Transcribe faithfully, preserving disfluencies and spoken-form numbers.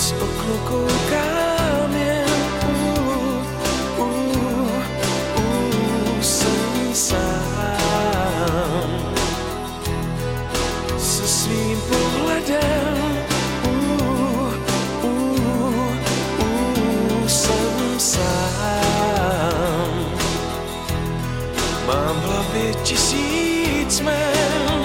oknu koukám jen, uh, uh, uh, jsem sám se svým pohledem, uh, uh, uh, jsem sám. Mám v hlavě tisíc jmen,